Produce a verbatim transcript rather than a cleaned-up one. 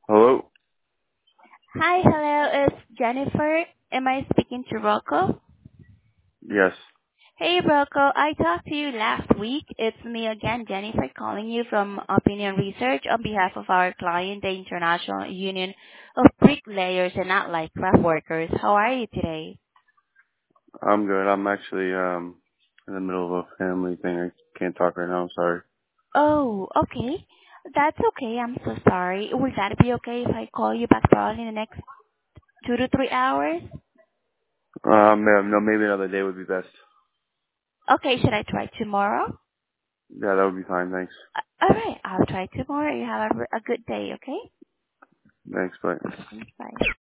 Hello? Hi, hello, it's Jennifer. Am I speaking to Rocco? Yes. Hey, Rocco, I talked to you last week. It's me again, Jennifer, calling you from Opinion Research on behalf of our client, the International Union of Bricklayers and Allied Craft Workers. How are you today? I'm good. I'm actually um in the middle of a family thing. I can't talk right now. I'm sorry. Oh, okay. That's okay. I'm so sorry. Would that be okay if I call you back probably in the next two to three hours? Um, yeah, no, maybe another day would be best. Okay, should I try tomorrow? Yeah, that would be fine. Thanks. Uh, All right, I'll try tomorrow. You have a, a good day, okay? Thanks, bye. Thanks, bye.